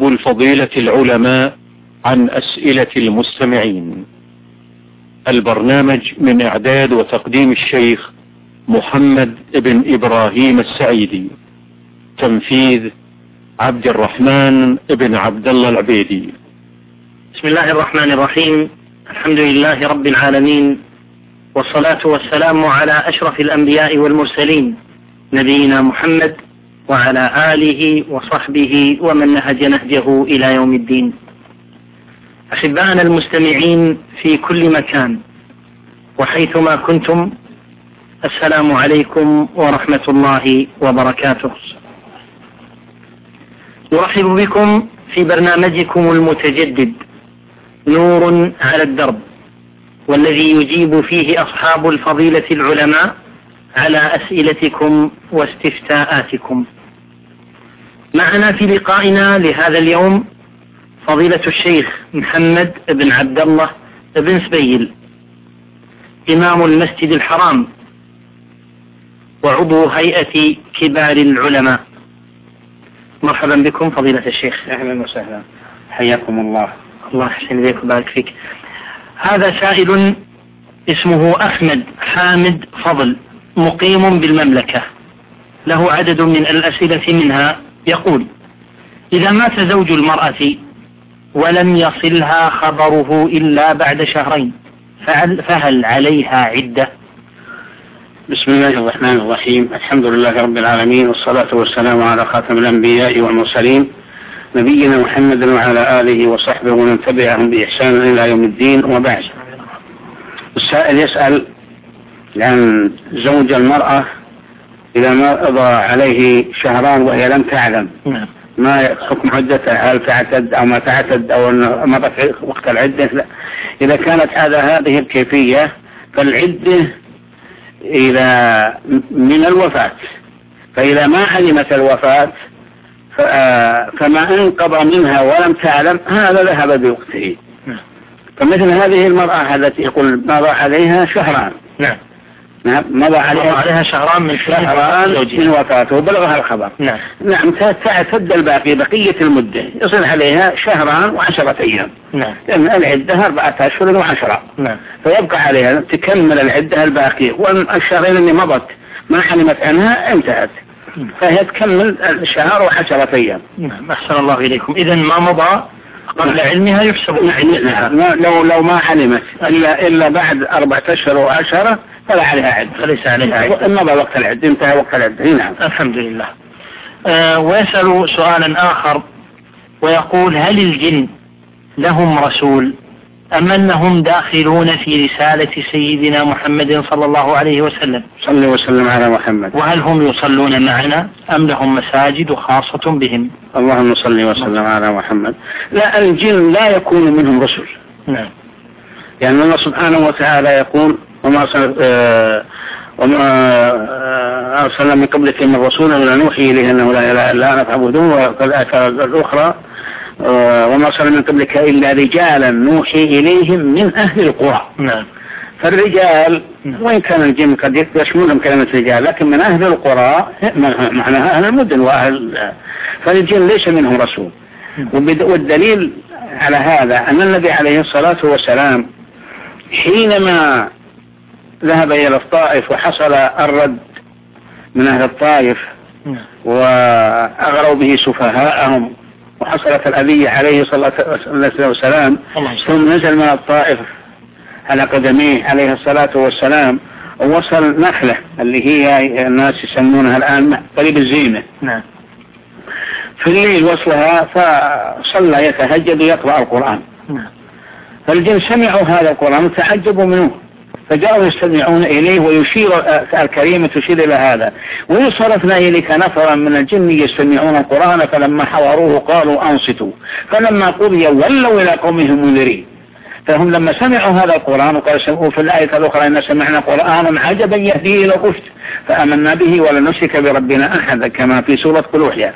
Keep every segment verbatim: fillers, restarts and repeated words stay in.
نجيب الفضيلة العلماء عن أسئلة المستمعين. البرنامج من إعداد وتقديم الشيخ محمد بن إبراهيم السعيدي، تنفيذ عبد الرحمن بن عبد الله العبيدي. بسم الله الرحمن الرحيم. الحمد لله رب العالمين، والصلاة والسلام على أشرف الأنبياء والمرسلين، نبينا محمد وعلى آله وصحبه ومن نهج نهجه إلى يوم الدين. أحبائنا المستمعين في كل مكان وحيثما كنتم، السلام عليكم ورحمة الله وبركاته. نرحب بكم في برنامجكم المتجدد نور على الدرب، والذي يجيب فيه أصحاب الفضيلة العلماء على أسئلتكم واستفتاءاتكم. معنا في لقائنا لهذا اليوم فضيلة الشيخ محمد بن عبد الله بن سبيل، إمام المسجد الحرام وعضو هيئة كبار العلماء. مرحبا بكم فضيلة الشيخ. أهلا وسهلا، حياكم الله. الله يحسن إليك وبارك فيك. هذا سائل اسمه أحمد حامد فضل، مقيم بالمملكة، له عدد من الأسئلة، منها يقول: إذا مات زوج المرأة ولم يصلها خبره إلا بعد شهرين فهل عليها عدة؟ بسم الله الرحمن الرحيم. الحمد لله رب العالمين، والصلاة والسلام على خاتم الأنبياء والمرسلين، نبينا محمد وعلى آله وصحبه ومن تبعهم بإحسان إلى يوم الدين، وبعد. السائل يسأل عن زوج المرأة إذا ما قضى عليه شهران وهي لم تعلم ما حكم عدتها، هل تعتد أو ما تعتد أو مضت وقت العدة؟ لا. إذا كانت هذا هذه الكيفية فالعدة إلى من الوفاة، فإذا ما علمت الوفاة فما انقضى منها ولم تعلم هذا ذهب بوقته. فمثل هذه المرأة التي يقول مضى عليها شهران، نعم نعم مضى عليها, عليها شهران من شهران من وفاته وبلغها الخبر، نعم نعم تعتد الباقي بقية المدة، يصل عليها شهران وعشرة أيام، نعم لأن العدة أربعة أشهر وعشرة، نعم فيبقى عليها تكمل العدة الباقي، والشهرين اللي مضت ما علمت عنها انتهت، فهي تكمل الشهر وعشرة أيام. نعم أحسن الله إليكم. إذن ما مضى قبل علمها يحسب. نعم لو لو ما علمت إلا إلا بعد أربعة أشهر وعشرة فلا عليها عدة، فليس عليها عدة، مضى وقت العدة، انتهى وقت العدة. نعم الحمد لله. آه ويسأل سؤالا آخر ويقول: هل الجن لهم رسول أم أنهم داخلون في رسالة سيدنا محمد صلى الله عليه وسلم؟ صلى وسلم على محمد. وهل هم يصلون معنا أم لهم مساجد خاصة بهم؟ اللهم صل وسلم على محمد. لا، الجن لا يكون منهم رسل. نعم. يعني الله سبحانه وتعالى يقول: وما أرسلنا من قبلك من رسول ولا نوحي إليه أنه لا إله إلا أنا فاعبدوه. والآية الأخرى: وما أرسلنا من قبلك إلا رجالا نوحي إليهم من أهل القرى. نعم. فالرجال وإن كان الجن قد يشملهم كلمة رجال، لكن من أهل القرى معناها أهل المدن وأهل، فالجن ليس منهم رسول. والدليل على هذا أن النبي عليه الصلاة والسلام حينما ذهب إلى الطائف وحصل الرد من أهل الطائف وأغروا به سفهاءهم وحصلت الأذية عليه صلى الله عليه وسلم، ثم نزل من الطائف على قدميه عليه الصلاة والسلام ووصل نخلة اللي هي الناس يسمونها الآن قريب الزينة. نعم. في الليل وصلها فصلى يتهجد ويقرأ القرآن. نعم. فالجن سمعوا هذا القرآن وتعجبوا منه، فجاءوا يستمعون إليه، ويشير الكريمة تشير إلى هذا: وإن صرفنا إليك نفرا من الجن يستمعون القرآن فلما حضروه قالوا أنصتوا فلما قضي ولوا إلى قومهم منذرين. فهم لما سمعوا هذا القرآن وقال سمعوا في الآية الأخرى: إن سمعنا قرآنا عجبا يهدي إلى الرشد فآمنا به ولن نشرك بربنا أحدا، كما في سورة قل أوحي.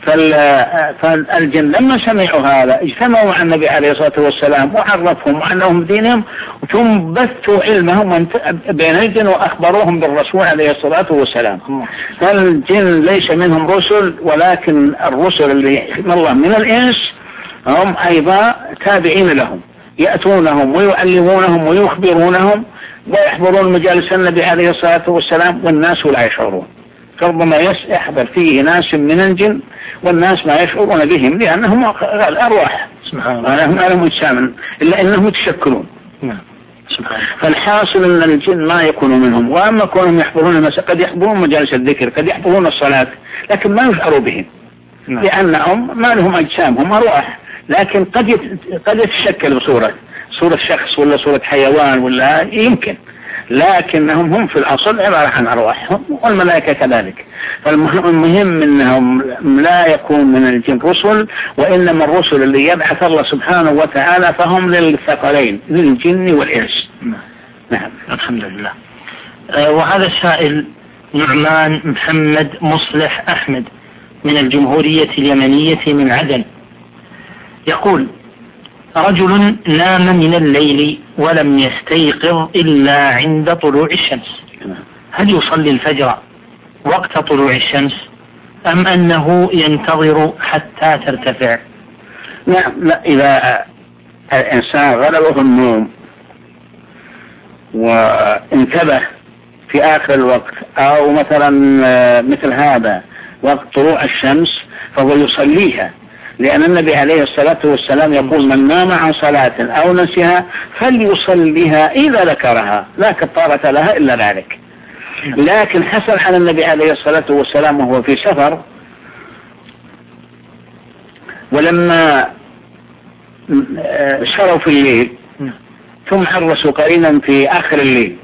فالجن لما سمعوا هذا اجتمعوا مع النبي عليه الصلاة والسلام وعرفهم وعنهم دينهم، ثم بثوا علمهم بين الجن وأخبروهم بالرسول عليه الصلاة والسلام. فالجن ليس منهم رسل، ولكن الرسل اللي يحكم الله من الإنس هم أيضا تابعين لهم، يأتونهم ويعلمونهم ويخبرونهم ويحضرون مجالس النبي عليه الصلاة والسلام والناس لا يشعرون. ربما يحضر فيه ناس من الجن والناس ما يشعرون بهم لأنهم الأرواح ما لهم أجسام إلا أنهم يتشكلون. فالحاصل أن الجن ما يكونوا منهم، وأما كونهم يحضرون قد يحضرون مجالس الذكر، قد يحضرون الصلاة، لكن ما يشعروا بهم لأنهم ما لهم أجسام، هم أرواح، لكن قد قد يتشكل بصورة صورة شخص ولا صورة حيوان ولا يمكن، لكنهم هم في الأصل عبارة عن أرواح، والملائكة كذلك. فالمهم أنهم لا يكون من الجن رسل، وإنما الرسل اللي يبعث الله سبحانه وتعالى فهم للثقلين للجن والإنس. نعم الحمد لله. أه وهذا السائل نعمان محمد مصلح أحمد من الجمهورية اليمنية من عدن، يقول: رجل نام من الليل ولم يستيقظ إلا عند طلوع الشمس، هل يصلي الفجر وقت طلوع الشمس أم أنه ينتظر حتى ترتفع؟ نعم، لا، إذا الإنسان غلبه النوم وانتبه في آخر الوقت أو مثلا مثل هذا وقت طلوع الشمس فهو يصليها، لأن النبي عليه الصلاة والسلام يقول: من نام عن صلاة أو نسيها فليصليها إذا ذكرها لا كفارة لها إلا ذلك. لكن حصل على النبي عليه الصلاة والسلام وهو في سفر، ولما شروا في الليل ثم حرسوا قليلا في آخر الليل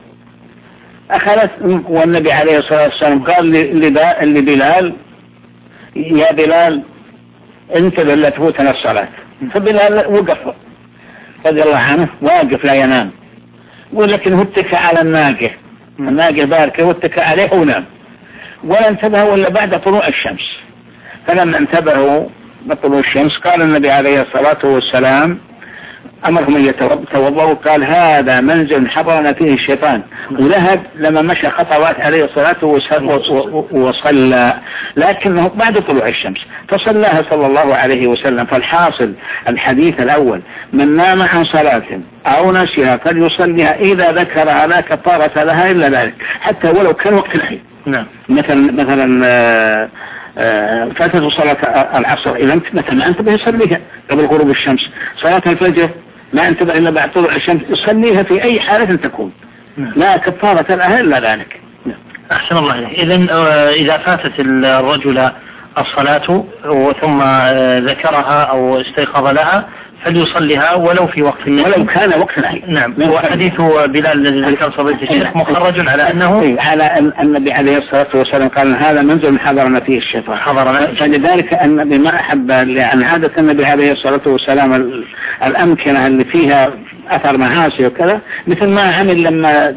أخذت، والنبي عليه الصلاة والسلام قال لبلال: يا بلال انتبه لا تفوتنا الصلاة. فبلال وقف رضي الله عنه، واقف لا ينام، ولكن هو اتكى على الناقة، الناقة باركة واتكى عليه ونام، ولا انتبهوا إلا بعد طلوع الشمس. فلما انتبهوا بطلوع الشمس قال النبي عليه الصلاة والسلام أمرهم أن يتوضأوا، قال: هذا منزل حضرنا فيه الشيطان. ولهب لما مشى خطوات عليه الصلاة والسلام وصلى، لكنه بعد طلوع الشمس فصلاها صلى الله عليه وسلم. فالحاصل الحديث الأول: من نام عن صلاة أو نسيها فليصليها إذا ذكرها لا كفارة لها إلا ذلك، حتى ولو كان وقت الحين. نعم. مثلا مثلا فاتت صلاة العصر إذا أنت مثلا أنتبه يصليها قبل غروب الشمس. صلاة الفجر ما انتبه إلا بعد طلوع الشمس يصليها في أي حالة تكون، لا كفارة لها إلا ذلك. أحسن الله إليك. إذن إذا فاتت الرجل الصلاة ثم ذكرها أو استيقظ لها فليصليها ولو في وقت النهي ولو كان وقت النهي. نعم. وحديث بلال الذي ذكر فضيلة الشيخ مخرج على أنه على النبي عليه الصلاة والسلام قال: هذا منزل حضرنا فيه الشيطان. حضرنا. فلذلك النبي ما أحب، لأن عادة النبي عليه الصلاة والسلام الأمكنة اللي فيها أثر معاصي وكذا، مثل ما عمل لما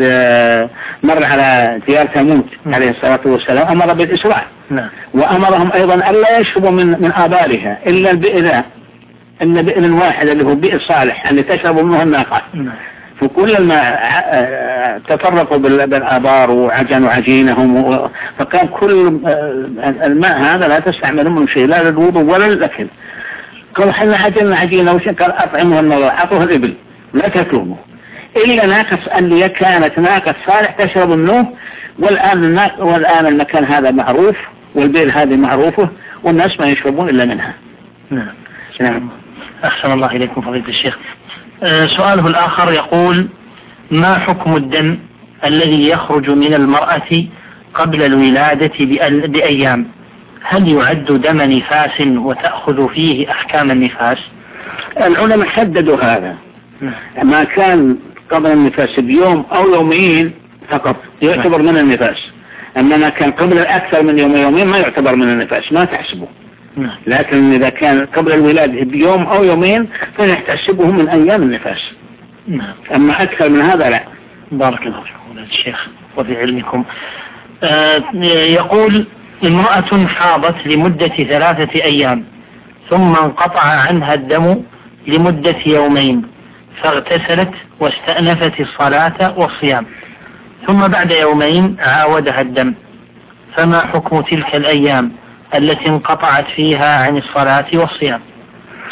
مر على ديار ثمود عليه الصلاة والسلام أمر بالإسراع. نعم. وأمرهم أيضا ألا يشربوا من من آبارها إلا البئر، إن بئر واحد اللي هو بئر صالح اللي تشرب منه الناقة. فكل ما تفرقوا بالآبار وعجنوا عجينهم، فكان كل الماء هذا لا تستعملون من شيء، لا للوضوء ولا للأكل. قالوا: حنا عجلنا عجينة وش قال: أطعمها النظر، أعطوها الإبل لا تأكلوه إلا ناقة اللي كانت ناقة صالح تشرب منه. والآن والآن المكان هذا معروف والبئر هذه معروفة والناس ما يشربون إلا منها. نعم. نعم. أحسن الله إليكم فضيلة الشيخ. أه سؤاله الآخر يقول: ما حكم الدم الذي يخرج من المرأة قبل الولادة بأيام؟ هل يعد دم نفاس وتأخذ فيه أحكام النفاس؟ العلماء حددوا هذا. ما كان قبل النفاس بيوم أو يومين فقط يعتبر من النفاس، أما ما كان قبل أكثر من يوم يومين ما يعتبر من النفاس، ما تحسبه. لكن إذا كان قبل الولادة بيوم أو يومين فنحتسبه من أيام النفاس. أما أكثر من هذا لا. بارك الله فيكم الشيخ وفي علمكم. آه يقول: امرأة حاضت لمدة ثلاثة أيام ثم انقطع عنها الدم لمدة يومين، فاغتسلت واستأنفت الصلاة والصيام، ثم بعد يومين عاودها الدم، فما حكم تلك الأيام التي انقطعت فيها عن الصلاة والصيام؟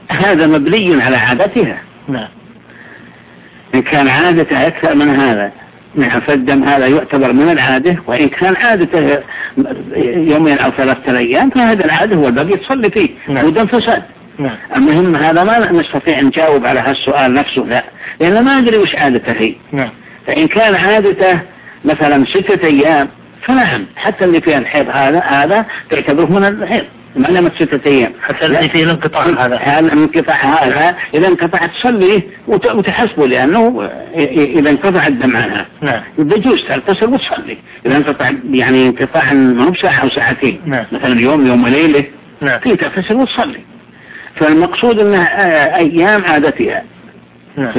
هذا مبني على عادتها. نعم. إن كان عادته أكثر من هذا نعم فالدم هذا يعتبر من العادة، وإن كان عادته يومين أو ثلاثة أيام فهذا العادة هو الباقي تصلي فيه. نعم. ودم فساد. نعم. المهم هذا ما نستطيع نجاوب على هالسؤال نفسه، لا، لأن ما أدري وش عادته هي. نعم. فإن كان عادته مثلا ستة أيام فنعم، حتى اللي فيها الحيض هذا هذا تعتبره من الحيض ما لم ستة أيام، حتى اللي فيه الانقطاع هذا هذا الانقطاع هذا إذا انقطع تصلي وتحسبه، لأنه إذا انقطع الدم عنها نعم بجوز تغتسل وتصلي. إذا انقطع يعني انقطاع ما هو ساعة أو ساعتين نعم. مثلا يوم يوم وليلة نعم. في تغتسل وتصلي. فالمقصود أنها أيام عادتها نعم.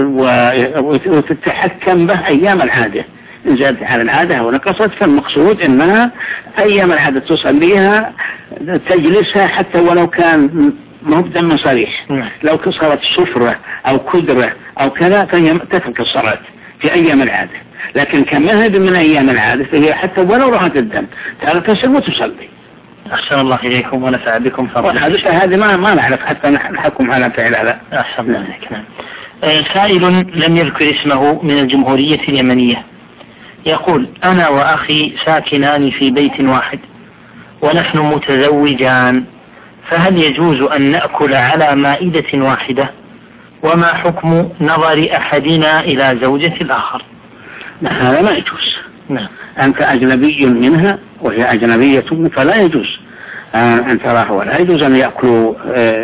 وتتحكم به أيام العادة، إن زادت على العادة أو نقصت فالمقصود أنها أيام العادة تصليها تجلسها حتى ولو كان ما هو بدم صريح. نعم. لو كسرت صفرة أو كدرة أو كذا فهي تترك الصلاة في أيام العادة، لكن كمذهب من أيام العادة فهي حتى ولو رأت الدم تغتسل وتصلي. أحسن الله إليكم ونفع بكم. والحادثة هذه ما ما نعرف حتى نحكم على فعل هذا. أحسن الله إليك. نعم. سائل لم يذكر اسمه من الجمهورية اليمنية يقول: أنا وأخي ساكنان في بيت واحد ونحن متزوجان، فهل يجوز أن نأكل على مائدة واحدة؟ وما حكم نظر أحدنا إلى زوجة الآخر؟ هذا ما يجوز. نعم. أنت أجنبي منها وهي أجنبية فلا يجوز أن تراه، ولا يجوز أن يأكلوا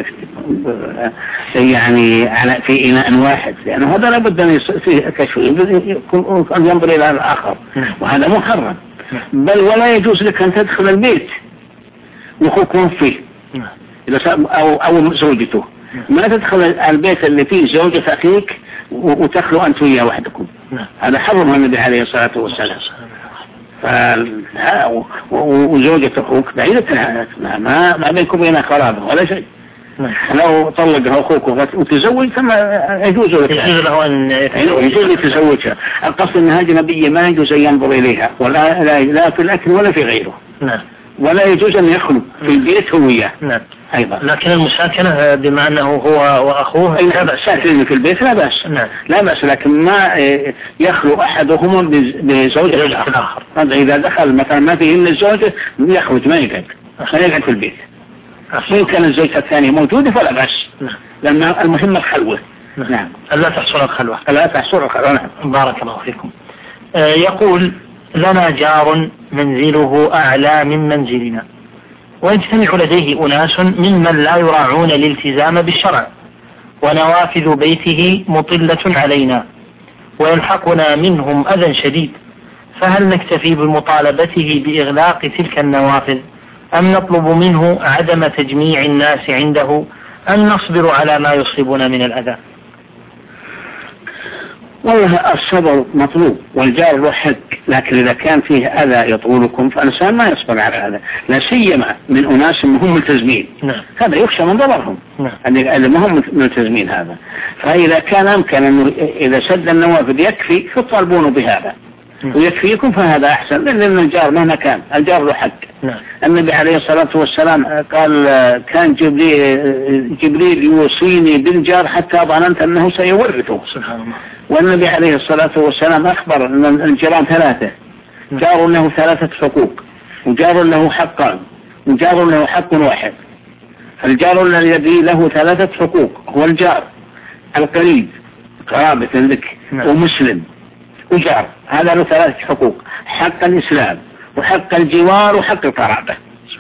يعني على في إناء واحد، لأنه هذا لابد أن فيه كشف أن ينظر إلى الآخر، وهذا محرم. بل ولا يجوز لك أن تدخل البيت وأخوكم فيه أو أو زوجته، ما تدخل البيت اللي فيه زوجة أخيك وتخلوا أنت وياه وحدكم، هذا حرمه النبي عليه الصلاة والسلام. وزوجة أخوك بعيدة ما ما بينكم بين قرابة ولا شيء. لو طلقها أخوك وتزوج ثم يجوز له أن يجوز يتزوجها. القصد أنها أجنبية ما يجوز أن ينظر إليها ولا لا, لا في الأكل ولا في غيره. نعم. ولا يجوز أن يخلو في البيت هو وياه. نعم. أيضا. لكن المساكنة بما أنه هو وأخوه لا بأس، ساكنين في البيت لا بأس. نعم. لا بأس، لكن ما يخلو أحدهم بزوجة الآخر. إذا دخل مثلا ما فيه إلا الزوجة يخرج ما يقعد، ما يقعد في البيت. إن كان الزوجة الثانية موجودة فلا بأس. نعم. لأن المهم الخلوة. نعم. نعم. ألا تحصل الخلوة. ألا تحصل الخلوة. نعم. بارك الله فيكم. آه يقول: لنا جار منزله أعلى من منزلنا، ويجتمع لديه أناس ممن لا يراعون الالتزام بالشرع، ونوافذ بيته مطلة علينا، ويلحقنا منهم أذى شديد، فهل نكتفي بمطالبته بإغلاق تلك النوافذ، أم نطلب منه عدم تجميع الناس عنده، أم نصبر على ما يصيبنا من الأذى؟ والله الصبر مطلوب والجار له حق، لكن إذا كان فيه أذى يطولكم فالإنسان ما يصبر على هذا، لا سيما من أناس هم ملتزمين. نعم. هذا يخشى من ضررهم. نعم. اللي ما هم ملتزمين هذا. فإذا كان أمكن أنه إذا سد النوافذ يكفي فطالبونه بهذا. نعم. ويكفيكم فهذا أحسن، لأن الجار مهما كان الجار له حق. نعم. النبي عليه الصلاة والسلام قال: كان جبريل, جبريل يوصيني بالجار حتى ظننت أنه سيورثه. سبحان الله. والنبي عليه الصلاة والسلام أخبر أن الجيران ثلاثة، جار له ثلاثة حقوق، وجار له حقان، وجار له حق واحد. الجار الذي له ثلاثة حقوق هو الجار القريب قرابة لك ومسلم وجار، هذا له ثلاثة حقوق: حق الإسلام وحق الجوار وحق القرابة.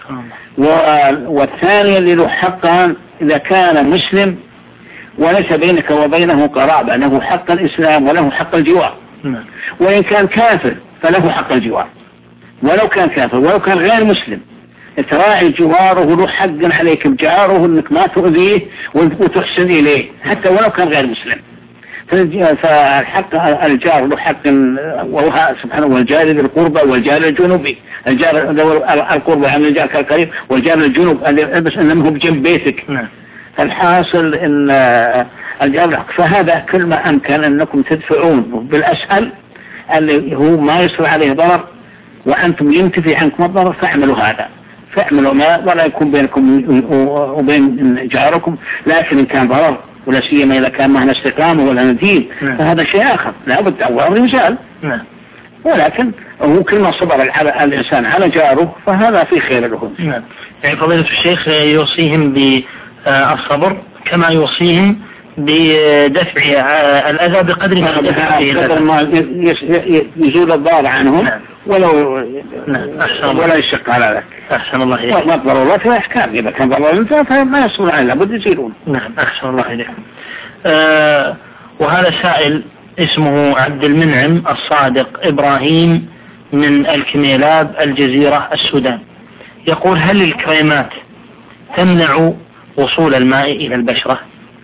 والثاني اللي له حقان إذا كان مسلم وليس بينك وبينه قرابة له حق الإسلام وله حق الجوار. وإن كان كافر فله حق الجوار، ولو كان كافر ولو كان غير مسلم تراعي جواره له حق عليك بجاره أنك ما تؤذيه وتحسن إليه حتى ولو كان غير مسلم. فالحق الجار له حق، وهو سبحانه والجار ذي القربى والجار الجنوبي، الجار القربى عن الجار كالقريب، والجار الجنوب بس أنه بجنب بيتك. الحاصل ان الجار، فهذا كل ما امكن انكم تدفعون بالاسهل اللي هو ما يصير عليه ضرر وانتم ينتفي عنكم الضرر فاعملوا هذا. فاعملوا ما ولا يكون بينكم وبين جاركم، لكن إن كان ضرر ولا سيما إذا كان معنا استقامة ولا ندين فهذا شيء آخر، لابد أول رجال. ولكن هو كل ما صبر الإنسان على جاره فهذا في خير له. نعم. يعني فضيلة الشيخ يوصيهم بالصبر كما يوصيهم بدفع الأذى بقدر ما بقدر ما يزول الضار عنهم. نعم. ولو نعم. ولا يشق على ذلك. أحسن الله إليك. وما ضرورات في أحكام، إذا كان ضرورات فما يصبر عليه لابد يزيلون. نعم. أحسن الله إليكم. آه وهذا سائل اسمه عبد المنعم الصادق إبراهيم من الكميلاب الجزيرة السودان، يقول: هل الكريمات تمنع وصول الماء إلى البشرة؟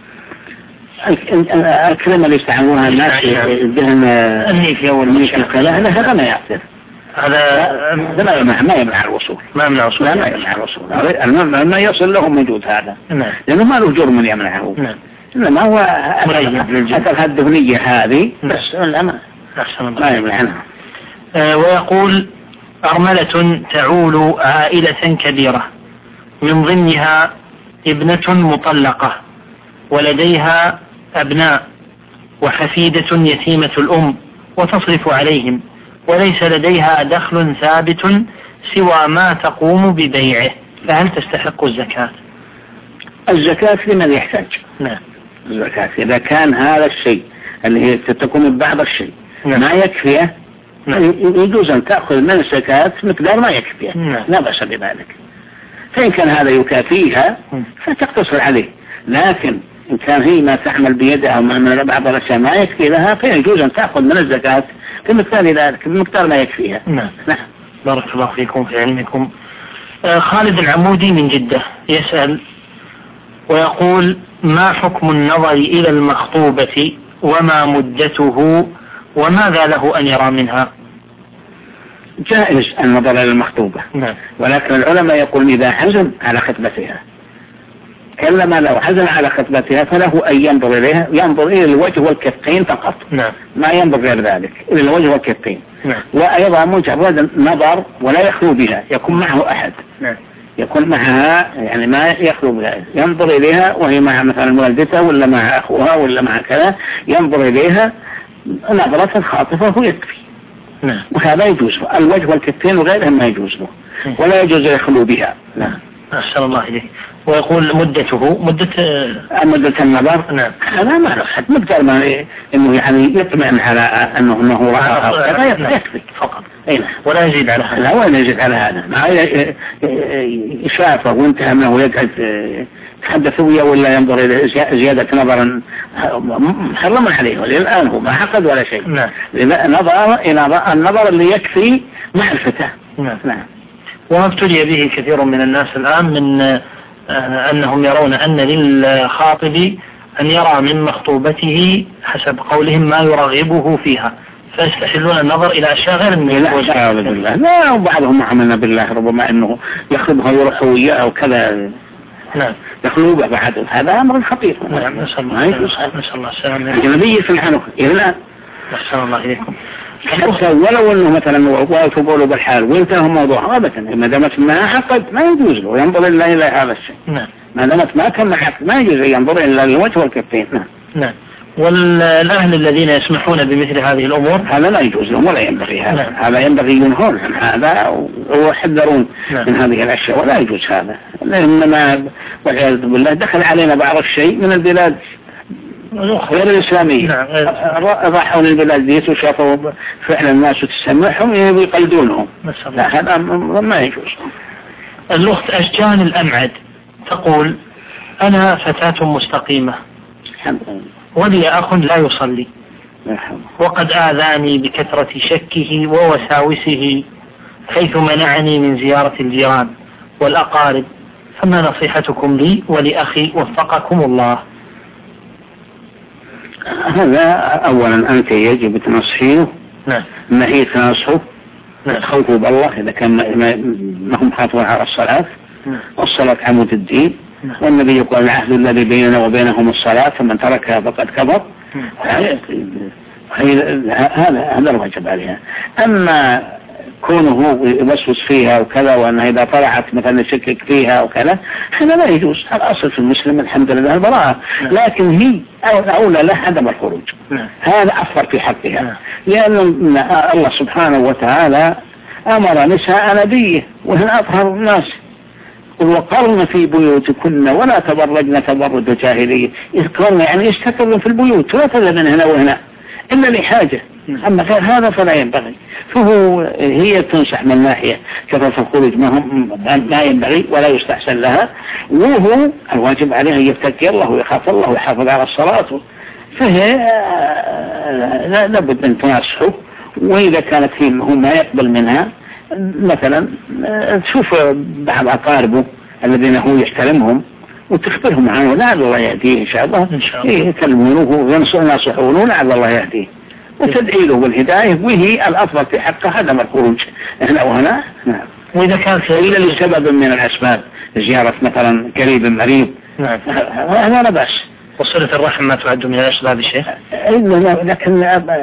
الكريمة اللي يستعملونها الناس الدهن النيفيا والمشكلة لا هذا ما يعتر، هذا ما يمنع ما يمنع الوصول، ما يمنع الوصول، لا ما يمنع الوصول، ما يصل لهم موجود هذا. نعم. لأنه ما له جرم يمنعه. نعم. إنما هو أثر الدهنية هذه بس لا ما ما يمنعها. آه ويقول: أرملة تعول عائلة كبيرة من ضمنها ابنة مطلقة ولديها أبناء وحفيدة يتيمة الأم وتصرف عليهم، وليس لديها دخل ثابت سوى ما تقوم ببيعه، فهل تستحق الزكاة؟ الزكاة لمن يحتاج. نعم. الزكاة إذا كان هذا الشيء اللي هي تكون بعض الشيء نعم. ما يكفيه نعم. يجوز أن تأخذ من الزكاة مقدار ما يكفيه. نعم. لا بأس بذلك. فإن كان هذا يكافيها فتقتصر عليه، لكن إن كان هي ما تعمل بيدها من بعض الأشياء ما يكفي لها فيجوز أن تأخذ من الزكاة بمقدار ذلك بمقدار ما يكفيها. نعم. نعم. بارك الله فيكم في علمكم. آه خالد العمودي من جدة يسأل ويقول: ما حكم النظر إلى المخطوبة وما مدته وماذا له أن يرى منها؟ جائز النظر إلى المخطوبة. نعم. ولكن العلماء يقولون إذا حزم على خطبتها، كلما لو حزم على خطبتها فله أن ينظر إليها، ينظر إلى الوجه والكفين فقط. نعم. ما ينظر غير ذلك إلى الوجه والكفين. نعم. وأيضا مجرد نظر ولا يخلو بها، يكون معه أحد. نعم. يكون معها يعني ما يخلو بها، ينظر إليها وهي مع مثلا والدتها ولا مع أخوها ولا مع كذا، ينظر إليها نظرة خاطفة ويكفي. نعم. وهذا يجوز له، الوجه والكفين وغيرها ما يجوز له ولا يجوز يخلو بها. نعم. أحسن الله إليك. ويقول مدته مدة مدة النظر. نعم. هذا ما له حد، مقدار ما إنه يعني يطمئن على أنه أنه رأى هذا يكفي فقط. أي ولا يزيد على هذا. لا ولا يزيد على هذا. ما شافه وانتهى منه ويقعد يتحدث وياه ولا ينظر إلى زيادة نظرا محرما عليه، وللآن هو ما عقد ولا شيء. نعم. نظر إلى النظر اللي يكفي معرفته. نعم. نعم. وابتلي به كثير من الناس الآن من آه أنهم يرون أن للخاطب أن يرى من مخطوبته حسب قولهم ما يرغبه فيها، فيستحلون النظر إلى أشياء غير من الوجه. بالله لا، وبعضهم عملنا بالله ربما أنه يخطبها ويروح وياه وكذا. نعم. يخلوبه بعد، هذا أمر خطير. نعم. نسأل الله نسأل الله السلامة. الجنبي سبحانه إلى الآن. أحسن الله إليكم. حتى ولو أنه مثلا وقفوا له بالحال وانتهى الموضوع أبدا، ما دامت ما عقد ما يجوز له ينظر إلا إلى هذا الشيء. نعم. ما دامت ما كان عقد ما يجوز ينظر إلا الوجه والكفين. نعم. نعم. والأهل الذين يسمحون بمثل هذه الأمور هذا لا يجوز لهم ولا ينبغي هذا. نعم. هذا ينبغي ينهون عن هذا ويحذرون. نعم. من هذه الأشياء ولا يجوز هذا، إنما والعياذ بالله دخل علينا بعض الشيء من البلاد غير الإسلامية. نعم. راحوا للبلاد ديت وشافوا فعلا الناس تسمعهم يقلدونهم. لا هذا ما يجوز. الأخت أشجان الأمعد تقول: أنا فتاة مستقيمة ولي أخ لا يصلي وقد آذاني بكثرة شكه ووساوسه حيث منعني من زيارة الجيران والأقارب، فما نصيحتكم لي ولأخي وفقكم الله؟ هذا أولا أنت يجب تنصحيه. نعم. ما هي تنصحه. نعم. خوفوا بالله إذا كان ما هم حافظون على الصلاة. نعم. والصلاة عمود الدين. نعم. والنبي يقول العهد الذي بيننا وبينهم الصلاة فمن تركها فقد كفر. نعم. هذا هذا الواجب عليها. أما كونه يوسوس فيها وكذا، وأنها إذا طلعت مثلا يشكك فيها وكذا، هذا لا يجوز. الأصل في المسلم الحمد لله البراءة، لكن هي أولى له عدم الخروج، هذا أفضل في حقها، لأن الله سبحانه وتعالى أمر نساء نبيه وهن أطهر الناس، وقرن في بيوتكن ولا تبرجن تبرج الجاهلية، يذكرن يعني يستقرن في البيوت ولا تذهبن هنا وهنا إلا لحاجة، أما غير هذا فلا ينبغي. فهو هي تنصح من ناحية كثرة الخروج ما, ما ينبغي ولا يستحسن لها، وهو الواجب عليه أن يتقي الله ويخاف الله ويحافظ على الصلاة، فهي لابد أن تنصحه. وإذا كانت هي ما يقبل منها مثلا تشوف بعض أقاربه الذين هو يحترمهم وتخبرهم عنه، لعل الله يهديه إن شاء الله، يكلمونه وينصحونه لعل الله يهديه وتدعي له بالهداية، وهي الأفضل في حقه عدم الخروج هنا وهنا. نعم. وإذا كان إلا لسبب من الأسباب، زيارة مثلا قريب مريض، نعم، هذا لا بأس. وصلة الرحم ما تعد من الأسباب الشيخ؟ لكن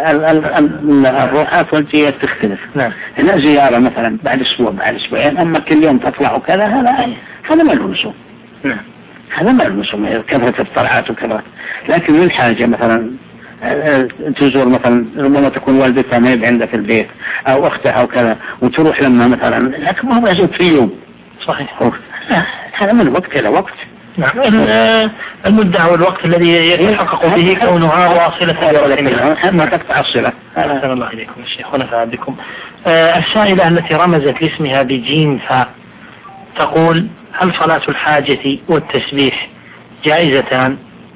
الروحات والجيات تختلف. نعم. هنا زيارة مثلا بعد أسبوع بعد أسبوعين، أما كل يوم تطلع وكذا، هذا هذا ما له لزوم. نعم. هذا ما له لزوم كثرة الطلعات وكذا. لكن من حاجة مثلا تزور مثلا ربما تكون والدتها ما هي عندها في البيت أو أختها أو كذا، وتروح لما مثلا، لكن ما هو لازم في يوم. صحيح. هذا من وقت إلى وقت. نعم. المدة والوقت الذي يتحقق به كونها واصلة برحمها ما تقطع الصلة. أحسن الله إليكم الشيخ ونفع بكم. آه السائلة التي رمزت لاسمها بجيم فاء تقول: هل صلاة الحاجة والتسبيح جائزتان؟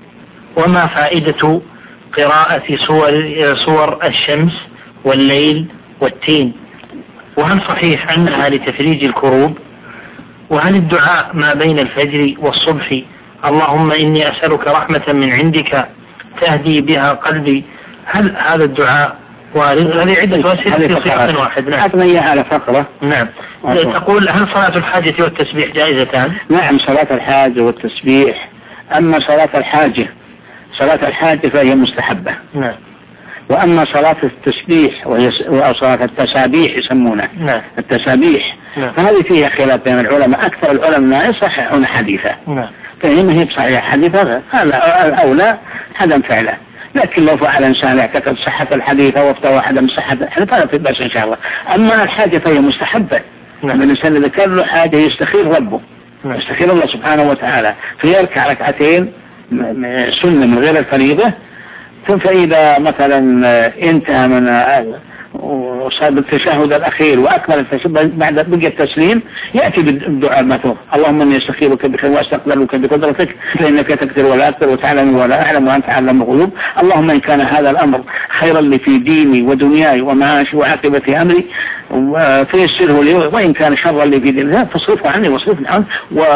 وما فائدة قراءة صور, صور الشمس والليل والتين؟ وهل صحيح أنها لتفريج الكروب؟ وهل الدعاء ما بين الفجر والصبح اللهم إني أسألك رحمة من عندك تهدي بها قلبي، هل هذا الدعاء وارد؟ هذه عدة أسئلة في صيغة واحد. نعم. أعطني على فقرة. نعم. تقول: هل صلاة الحاجة والتسبيح جائزتان؟ نعم، صلاة الحاجة والتسبيح. أما صلاة الحاجة صلاة الحاجة فهي مستحبة. نعم. وأما صلاة التسبيح وهي أو صلاة التسابيح يسمونها. نعم. التسابيح. نعم. فهذه فيها خلاف بين العلماء، أكثر العلماء يصححون حديثا. نعم. فهي ما هي بصحيح حديثا، هذا أولى عدم فعله. لكن لو فعل إنسان يعتقد صحة الحديث أو افتوى عدم صحة الحديث فلا في بأس إن شاء الله. أما الحاجة فهي مستحبة. نعم. الإنسان إذا كان له حاجة يستخير ربه. نعم. يستخير الله سبحانه وتعالى، فيركع ركعتين سنة من غير الفريضة، ثم فإذا مثلا انتهى من وصار بالتشهد الأخير وأكمل التشهد بعد بقي التسليم يأتي بالدعاء المثور: اللهم إني أستخيرك بخير وأستقبلك بقدرتك فإنك تقدر ولا أقدر وتعلم ولا أعلم وأنت أعلم الغيوب، اللهم إن كان هذا الأمر خيرا لي في ديني ودنياي ومعاشي وعاقبة أمري فيسره لي، وإن كان شرا لي في ديني فاصرفه عني واصرفني عنه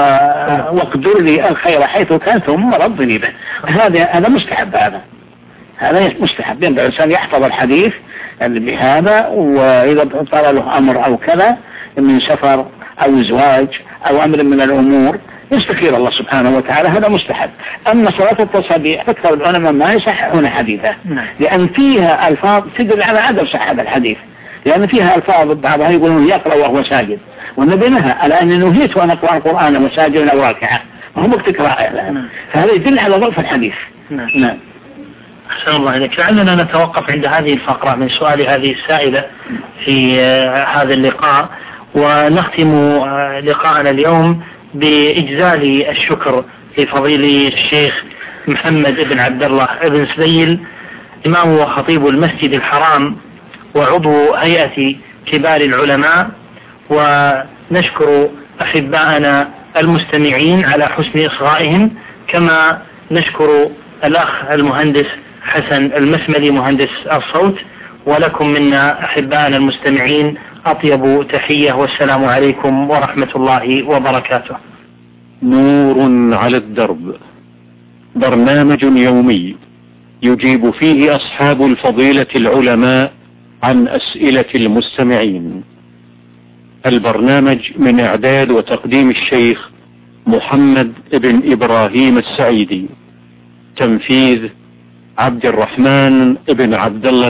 واقدر لي الخير حيث كان ثم رضني به. هذا هذا مستحب، هذا هذا مستحب. ينبغي الإنسان يحفظ الحديث بهذا، وإذا طال له أمر أو كذا من سفر أو زواج أو أمر من الأمور يستخير الله سبحانه وتعالى، هذا مستحب. أما صلاة التصابيح أكثر العلماء ما يصححون حديثا، لأن فيها ألفاظ تدل على عدم صحة الحديث، لأن فيها ألفاظ بعضها يقولون يقرأ وهو ساجد، والنبي نهى على أن نهيت وأن أقرأ القرآن وساجدا أو راكعا، وهو وقت قراءة، فهذا يدل على ضعف الحديث. نعم. أحسن الله إليك. لعلنا نتوقف عند هذه الفقرة من سؤال هذه السائلة في هذا اللقاء، ونختم لقاءنا اليوم بإجزال الشكر لفضيلة الشيخ محمد بن عبد الله بن سبيل، إمام وخطيب المسجد الحرام وعضو هيئة كبار العلماء، ونشكر أحباءنا المستمعين على حسن إصغائهم، كما نشكر الأخ المهندس حسن المسملي مهندس الصوت، ولكم منا أحبائنا المستمعين أطيب تحية، والسلام عليكم ورحمة الله وبركاته. نور على الدرب، برنامج يومي يجيب فيه أصحاب الفضيلة العلماء عن أسئلة المستمعين. البرنامج من إعداد وتقديم الشيخ محمد بن إبراهيم السعيدي، تنفيذ عبد الرحمن بن عبد الله